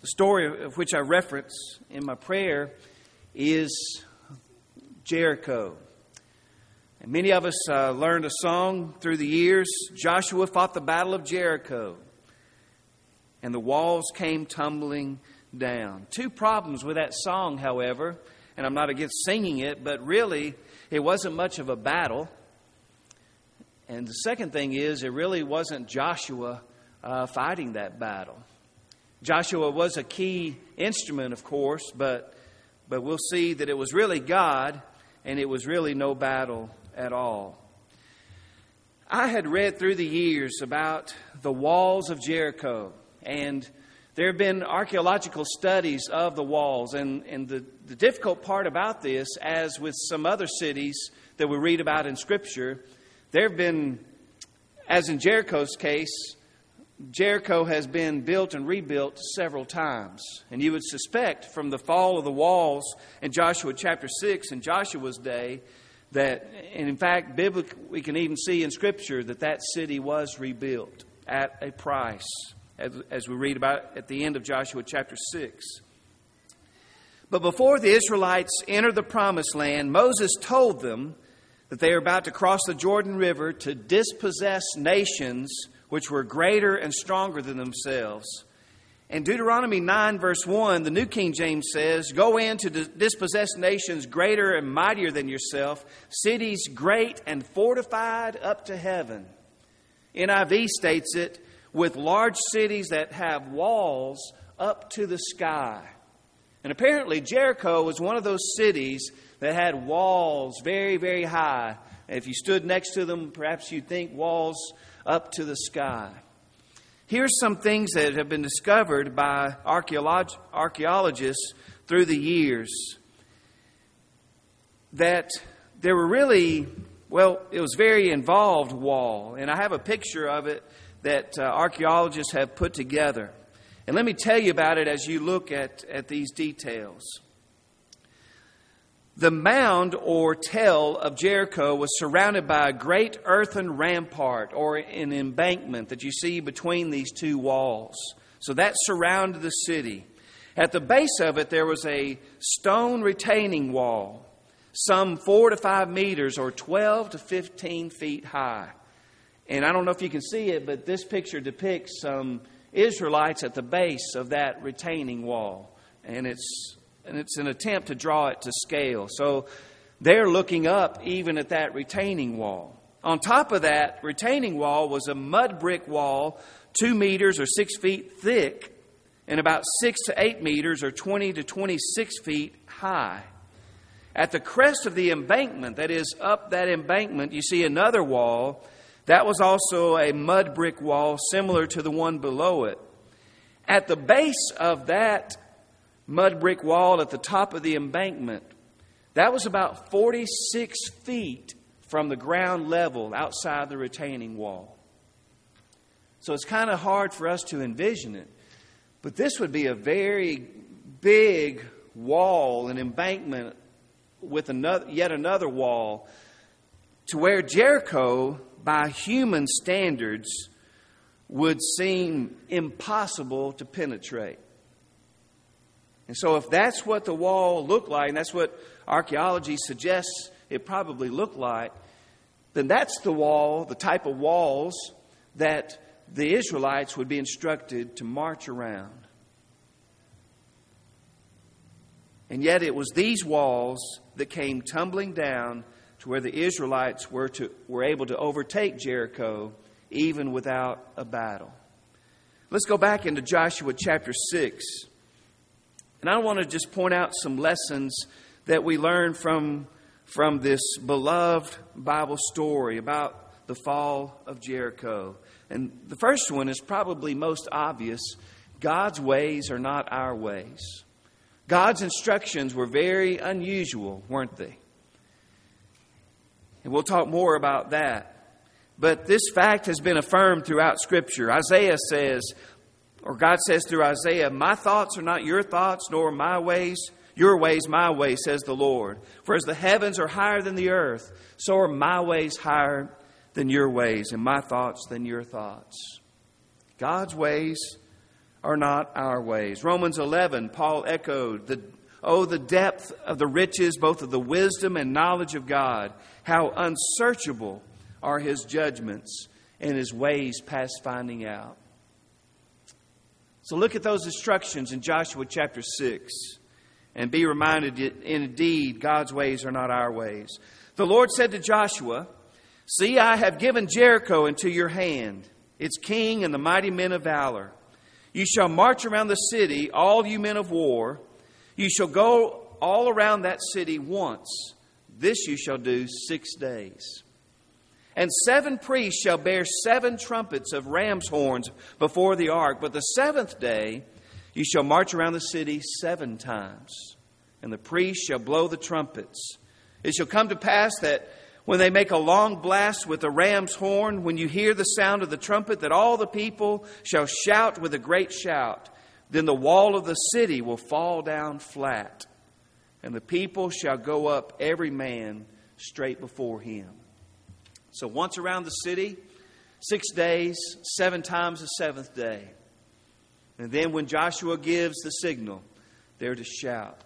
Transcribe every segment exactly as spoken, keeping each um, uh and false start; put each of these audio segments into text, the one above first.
The story of which I reference in my prayer is Jericho. And many of us uh, learned a song through the years. Joshua fought the battle of Jericho, and the walls came tumbling down. Two problems with that song, however, and I'm not against singing it, but really it wasn't much of a battle. And the second thing is, it really wasn't Joshua uh, fighting that battle. Joshua was a key instrument, of course, but but we'll see that it was really God, and it was really no battle at all. I had read through the years about the walls of Jericho, and there have been archaeological studies of the walls. And, and the, the difficult part about this, as with some other cities that we read about in Scripture, there have been, as in Jericho's case, Jericho has been built and rebuilt several times. And you would suspect from the fall of the walls in Joshua chapter six in Joshua's day that, and in fact, biblically, we can even see in Scripture that that city was rebuilt at a price, as, as we read about at the end of Joshua chapter six. But before the Israelites entered the promised land, Moses told them that they are about to cross the Jordan River to dispossess nations which were greater and stronger than themselves. In Deuteronomy nine, verse one, the New King James says, "Go in to dispossess nations greater and mightier than yourself, cities great and fortified up to heaven." N I V states it, "with large cities that have walls up to the sky." And apparently Jericho was one of those cities that had walls very, very high. If you stood next to them, perhaps you'd think walls up to the sky. Here's some things that have been discovered by archeolog- archaeologists through the years. That there were really, well, it was very involved wall. And I have a picture of it that uh, archaeologists have put together. And let me tell you about it as you look at, at these details. The mound or tell of Jericho was surrounded by a great earthen rampart or an embankment that you see between these two walls. So that surrounded the city. At the base of it, there was a stone retaining wall, some four to five meters or twelve to fifteen feet high. And I don't know if you can see it, but this picture depicts some Israelites at the base of that retaining wall. And it's And it's an attempt to draw it to scale. So they're looking up even at that retaining wall. On top of that retaining wall was a mud brick wall, two meters or six feet thick, and about six to eight meters or twenty to twenty-six feet high. At the crest of the embankment, that is up that embankment, you see another wall. That was also a mud brick wall similar to the one below it. At the base of that mud brick wall at the top of the embankment, that was about forty-six feet from the ground level outside the retaining wall. So it's kind of hard for us to envision it. But this would be a very big wall, an embankment with another, yet another wall, to where Jericho, by human standards, would seem impossible to penetrate. And so if that's what the wall looked like, and that's what archaeology suggests it probably looked like, then that's the wall, the type of walls that the Israelites would be instructed to march around. And yet it was these walls that came tumbling down to where the Israelites were to were able to overtake Jericho even without a battle. Let's go back into Joshua chapter six. And I want to just point out some lessons that we learn from, from this beloved Bible story about the fall of Jericho. And the first one is probably most obvious. God's ways are not our ways. God's instructions were very unusual, weren't they? And we'll talk more about that. But this fact has been affirmed throughout Scripture. Isaiah says, or God says through Isaiah, "My thoughts are not your thoughts, nor my ways, your ways, my ways, says the Lord. For as the heavens are higher than the earth, so are my ways higher than your ways, and my thoughts than your thoughts." God's ways are not our ways. Romans eleven, Paul echoed, the, oh, the depth of the riches, both of the wisdom and knowledge of God. How unsearchable are His judgments and His ways past finding out. So look at those instructions in Joshua chapter six and be reminded that indeed God's ways are not our ways. The Lord said to Joshua, "See, I have given Jericho into your hand, its king and the mighty men of valor. You shall march around the city, all you men of war. You shall go all around that city once. This you shall do six days. And seven priests shall bear seven trumpets of ram's horns before the ark. But the seventh day you shall march around the city seven times. And the priests shall blow the trumpets. It shall come to pass that when they make a long blast with the ram's horn, when you hear the sound of the trumpet, that all the people shall shout with a great shout. Then the wall of the city will fall down flat, and the people shall go up every man straight before him." So once around the city, six days, seven times the seventh day. And then when Joshua gives the signal, they're to shout.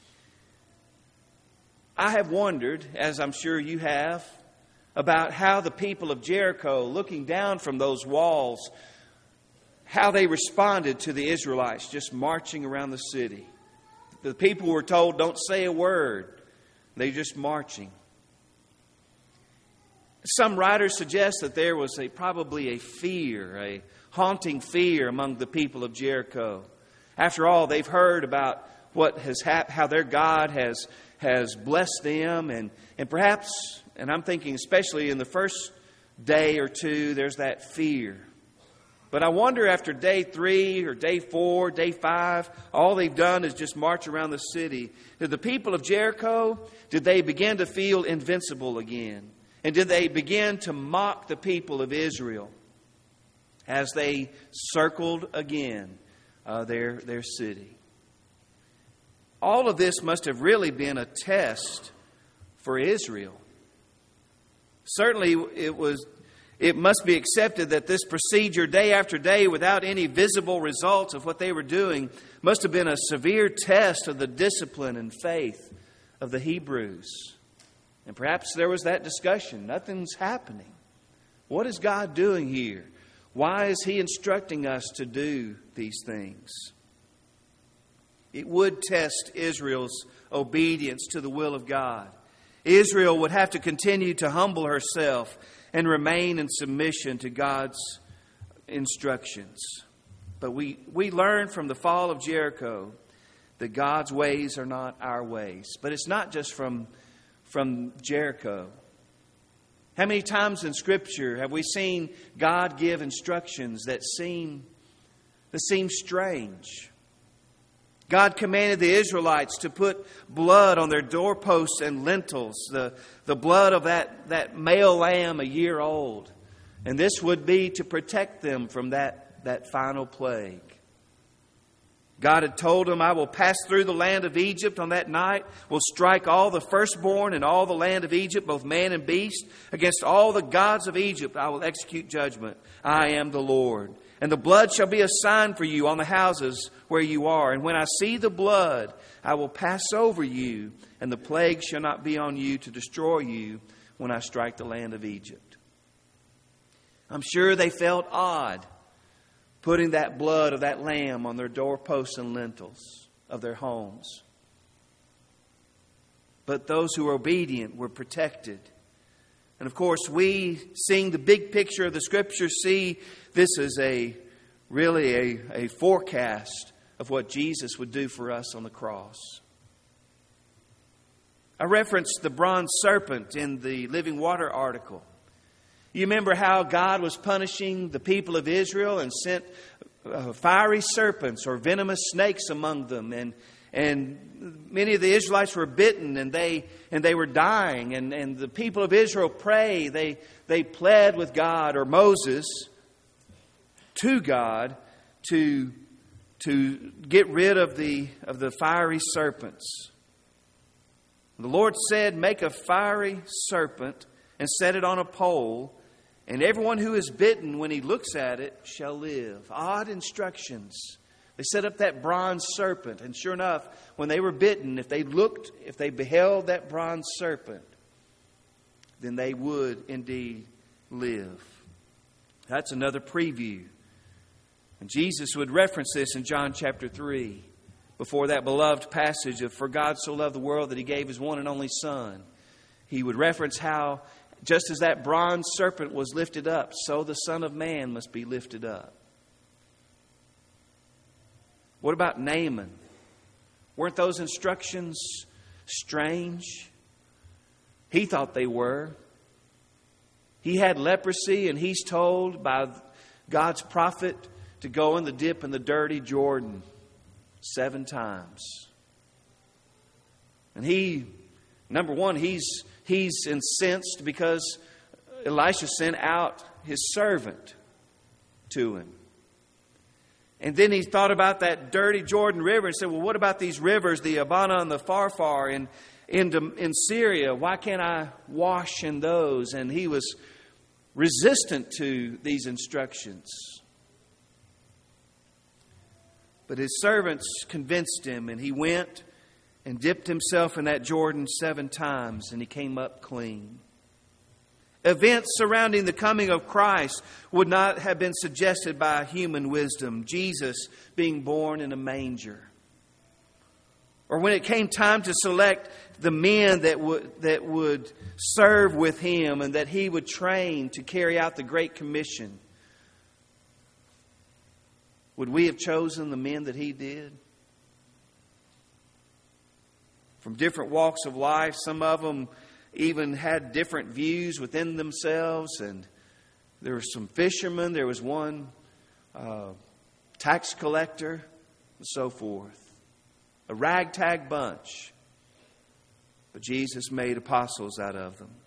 I have wondered, as I'm sure you have, about how the people of Jericho, looking down from those walls, how they responded to the Israelites just marching around the city. The people were told, don't say a word. They're just marching. Some writers suggest that there was a probably a fear, a haunting fear among the people of Jericho. After all, they've heard about what has hap- how their God has has blessed them, and and perhaps, and I'm thinking especially in the first day or two, there's that fear. But I wonder after day three or day four, day five, all they've done is just march around the city. Did the people of Jericho, did they begin to feel invincible again? And did they begin to mock the people of Israel as they circled again uh, their, their city? All of this must have really been a test for Israel. Certainly it was. It must be accepted that this procedure day after day without any visible results of what they were doing must have been a severe test of the discipline and faith of the Hebrews. And perhaps there was that discussion. Nothing's happening. What is God doing here? Why is He instructing us to do these things? It would test Israel's obedience to the will of God. Israel would have to continue to humble herself and remain in submission to God's instructions. But we, we learn from the fall of Jericho that God's ways are not our ways. But it's not just from, from Jericho. How many times in Scripture have we seen God give instructions that seem, that seem strange? God commanded the Israelites to put blood on their doorposts and lintels, the, the blood of that, that male lamb a year old. And this would be to protect them from that, that final plague. God had told them, I will pass through the land of Egypt on that night, will strike all the firstborn in all the land of Egypt, both man and beast. Against all the gods of Egypt I will execute judgment. I am the Lord. And the blood shall be a sign for you on the houses where you are. And when I see the blood, I will pass over you, and the plague shall not be on you to destroy you when I strike the land of Egypt. I'm sure they felt odd putting that blood of that lamb on their doorposts and lintels of their homes. But those who were obedient were protected. And of course, we, seeing the big picture of the Scripture, see this as a really a, a forecast of what Jesus would do for us on the cross. I referenced the bronze serpent in the Living Water article. You remember how God was punishing the people of Israel and sent uh, fiery serpents or venomous snakes among them, and And many of the Israelites were bitten, and they and they were dying. And, and the people of Israel pray. They they pled with God or Moses to God to to get rid of the of the fiery serpents. The Lord said, "Make a fiery serpent and set it on a pole, and everyone who is bitten when he looks at it shall live." Odd instructions. They set up that bronze serpent. And sure enough, when they were bitten, if they looked, if they beheld that bronze serpent, then they would indeed live. That's another preview. And Jesus would reference this in John chapter three. Before that beloved passage of "For God so loved the world that He gave His one and only Son," He would reference how just as that bronze serpent was lifted up, so the Son of Man must be lifted up. What about Naaman? Weren't those instructions strange? He thought they were. He had leprosy, and he's told by God's prophet to go in the dip in the dirty Jordan seven times. And he, number one, he's he's incensed because Elisha sent out his servant to him. And then he thought about that dirty Jordan River and said, well, what about these rivers, the Abana and the Pharpar in, in, in Syria? Why can't I wash in those? And he was resistant to these instructions. But his servants convinced him, and he went and dipped himself in that Jordan seven times, and he came up clean. Events surrounding the coming of Christ would not have been suggested by human wisdom. Jesus being born in a manger. Or when it came time to select the men that would, that would serve with him and that he would train to carry out the Great Commission. Would we have chosen the men that he did? From different walks of life, some of them even had different views within themselves. And there were some fishermen, there was one uh, tax collector, and so forth. A ragtag bunch. But Jesus made apostles out of them.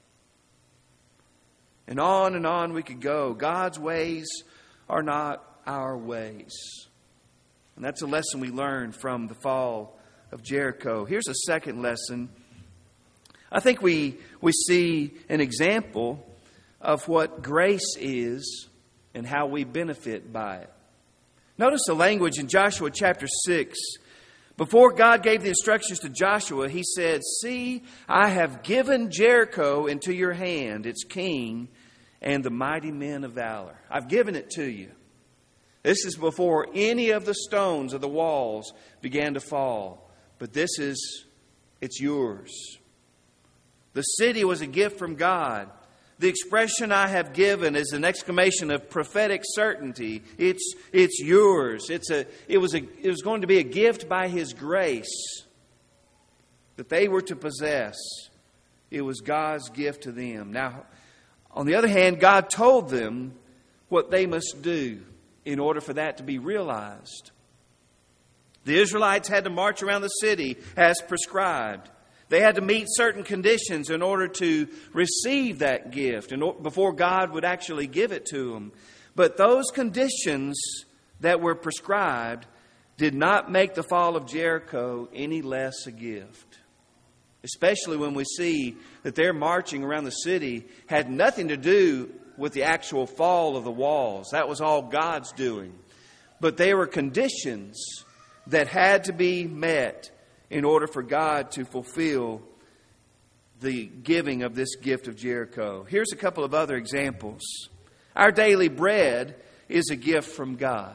And on and on we could go. God's ways are not our ways. And that's a lesson we learned from the fall of Jericho. Here's a second lesson. I think we we see an example of what grace is and how we benefit by it. Notice the language in Joshua chapter six. Before God gave the instructions to Joshua, He said, "See, I have given Jericho into your hand, its king, and the mighty men of valor." I've given it to you. This is before any of the stones of the walls began to fall. But this is, it's yours. The city was a gift from God. The expression "I have given" is an exclamation of prophetic certainty. It's it's yours. It's a it was a it was going to be a gift by His grace that they were to possess. It was God's gift to them. Now, on the other hand, God told them what they must do in order for that to be realized. The Israelites had to march around the city as prescribed. They had to meet certain conditions in order to receive that gift and before God would actually give it to them. But those conditions that were prescribed did not make the fall of Jericho any less a gift. Especially when we see that their marching around the city had nothing to do with the actual fall of the walls. That was all God's doing. But they were conditions that had to be met in order for God to fulfill the giving of this gift of Jericho. Here's a couple of other examples. Our daily bread is a gift from God.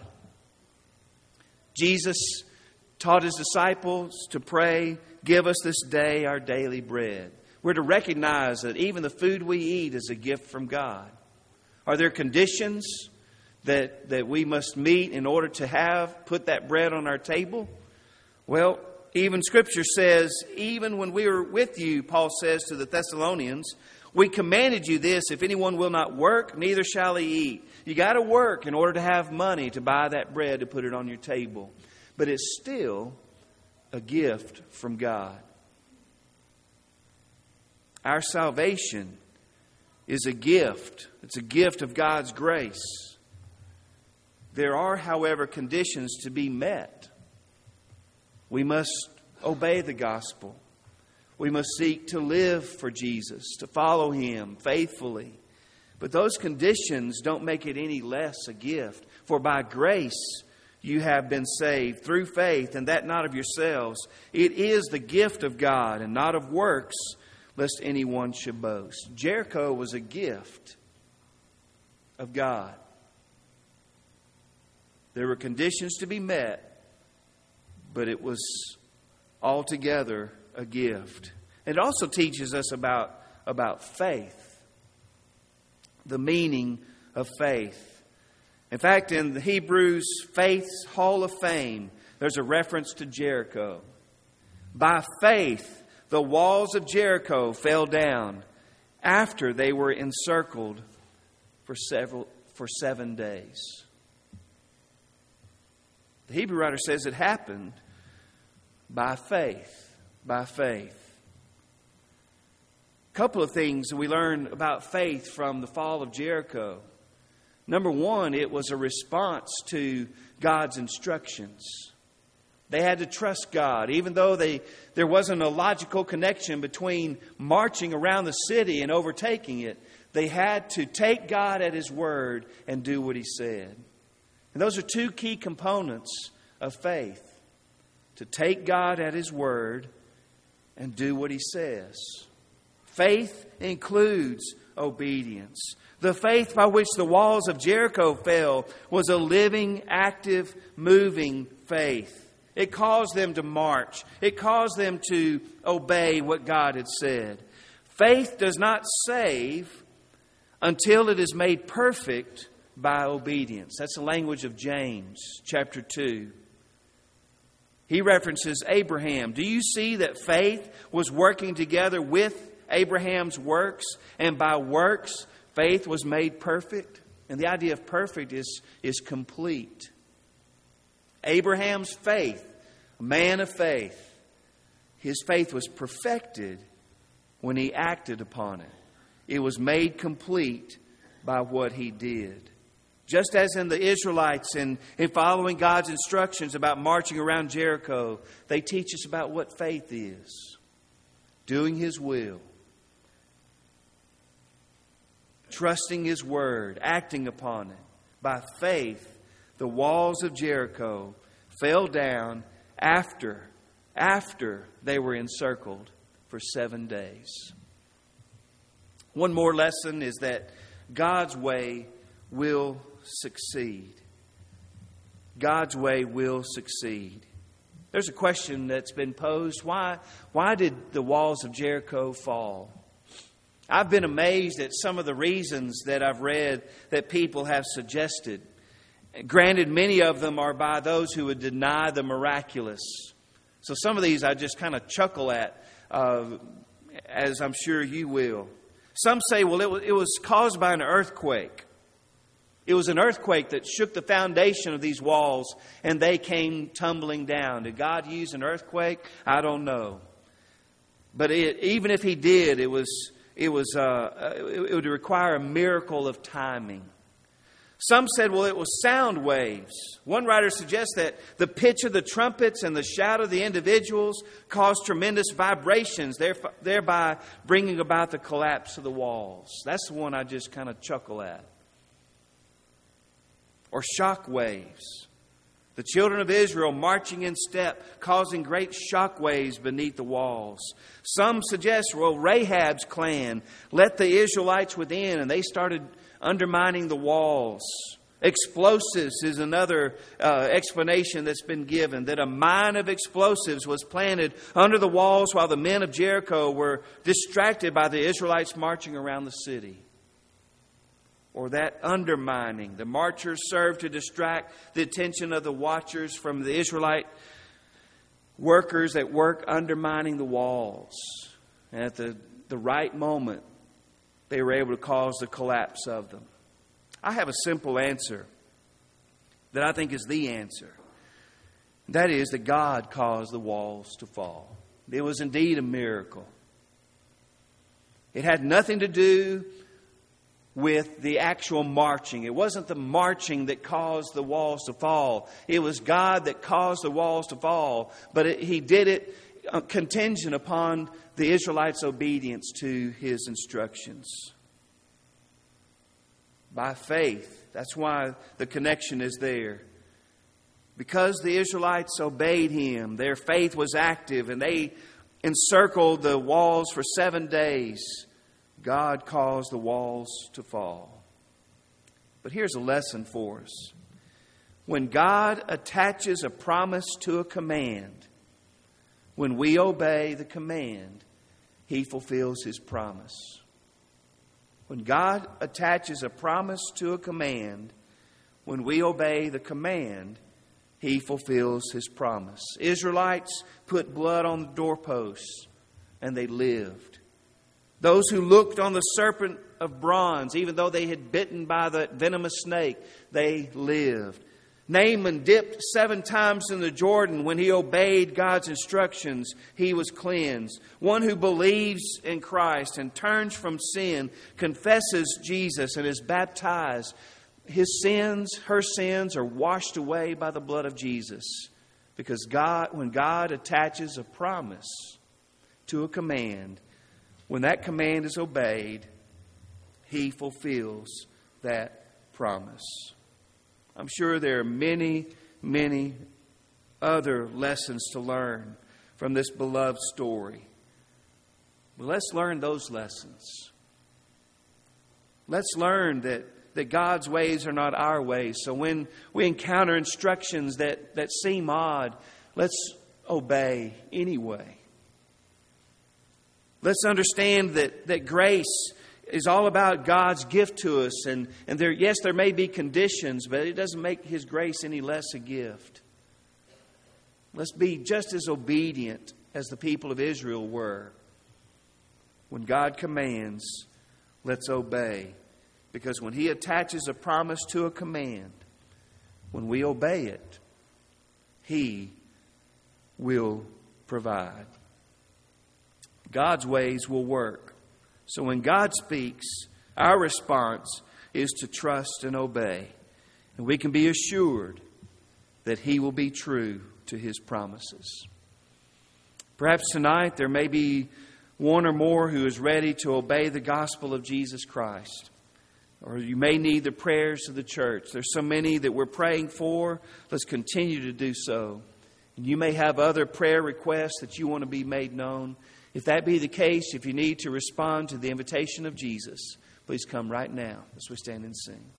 Jesus taught His disciples to pray, "Give us this day our daily bread." We're to recognize that even the food we eat is a gift from God. Are there conditions that, that we must meet in order to have, put that bread on our table? Well, even Scripture says, even when we were with you, Paul says to the Thessalonians, "We commanded you this, if anyone will not work, neither shall he eat." You got to work in order to have money to buy that bread to put it on your table. But it's still a gift from God. Our salvation is a gift. It's a gift of God's grace. There are, however, conditions to be met. We must obey the gospel. We must seek to live for Jesus, to follow Him faithfully. But those conditions don't make it any less a gift. For by grace you have been saved through faith, and that not of yourselves. It is the gift of God, and not of works, lest anyone should boast. Jericho was a gift of God. There were conditions to be met, but it was altogether a gift. It also teaches us about, about faith, the meaning of faith. In fact, in the Hebrews Faith's Hall of Fame, there's a reference to Jericho. By faith, the walls of Jericho fell down after they were encircled for several for seven days. The Hebrew writer says it happened by faith. By faith. A couple of things we learn about faith from the fall of Jericho. Number one, it was a response to God's instructions. They had to trust God, even though they there wasn't a logical connection between marching around the city and overtaking it. They had to take God at His word and do what He said. And those are two key components of faith. To take God at His word and do what He says. Faith includes obedience. The faith by which the walls of Jericho fell was a living, active, moving faith. It caused them to march. It caused them to obey what God had said. Faith does not save until it is made perfect by obedience. That's the language of James chapter two. He references Abraham. Do you see that faith was working together with Abraham's works, and by works faith was made perfect? And the idea of perfect is, is complete. Abraham's faith, a man of faith, his faith was perfected when he acted upon it. It was made complete by what he did. Just as in the Israelites and in following God's instructions about marching around Jericho, they teach us about what faith is. Doing His will. Trusting His word, acting upon it. By faith, the walls of Jericho fell down after, after they were encircled for seven days. One more lesson is that God's way will succeed. God's way will succeed. There's a question that's been posed. Why, why did the walls of Jericho fall? I've been amazed at some of the reasons that I've read that people have suggested. Granted, many of them are by those who would deny the miraculous. So some of these I just kind of chuckle at, uh, as I'm sure you will. Some say, well, it was, it was caused by an earthquake. It was an earthquake that shook the foundation of these walls and they came tumbling down. Did God use an earthquake? I don't know. But it, even if He did, it was it was uh, it would require a miracle of timing. Some said, well, it was sound waves. One writer suggests that the pitch of the trumpets and the shout of the individuals caused tremendous vibrations, thereby bringing about the collapse of the walls. That's the one I just kind of chuckle at. Or shock waves. The children of Israel marching in step, causing great shock waves beneath the walls. Some suggest, well, Rahab's clan let the Israelites within and they started undermining the walls. Explosives is another uh, explanation that's been given, that a mine of explosives was planted under the walls while the men of Jericho were distracted by the Israelites marching around the city. Or that undermining. The marchers served to distract the attention of the watchers from the Israelite workers at work undermining the walls. And at the, the right moment, they were able to cause the collapse of them. I have a simple answer that I think is the answer. That is that God caused the walls to fall. It was indeed a miracle. It had nothing to do with the actual marching. It wasn't the marching that caused the walls to fall. It was God that caused the walls to fall. But it, He did it contingent upon the Israelites' obedience to His instructions. By faith. That's why the connection is there. Because the Israelites obeyed Him, their faith was active, and they encircled the walls for seven days, God caused the walls to fall. But here's a lesson for us. When God attaches a promise to a command, when we obey the command, He fulfills His promise. When God attaches a promise to a command, when we obey the command, He fulfills His promise. Israelites put blood on the doorposts, and they lived. Those who looked on the serpent of bronze, even though they had bitten by the venomous snake, they lived. Naaman dipped seven times in the Jordan. When he obeyed God's instructions, he was cleansed. One who believes in Christ and turns from sin, confesses Jesus and is baptized, his sins, her sins are washed away by the blood of Jesus. Because God, when God attaches a promise to a command, when that command is obeyed, He fulfills that promise. I'm sure there are many, many other lessons to learn from this beloved story. But let's learn those lessons. Let's learn that, that God's ways are not our ways. So when we encounter instructions that, that seem odd, let's obey anyway. Let's understand that, that grace is all about God's gift to us. And, and there, yes, there may be conditions, but it doesn't make His grace any less a gift. Let's be just as obedient as the people of Israel were. When God commands, let's obey. Because when He attaches a promise to a command, when we obey it, He will provide. God's ways will work. So when God speaks, our response is to trust and obey. And we can be assured that He will be true to His promises. Perhaps tonight there may be one or more who is ready to obey the gospel of Jesus Christ. Or you may need the prayers of the church. There's so many that we're praying for. Let's continue to do so. And you may have other prayer requests that you want to be made known. If that be the case, if you need to respond to the invitation of Jesus, please come right now as we stand and sing.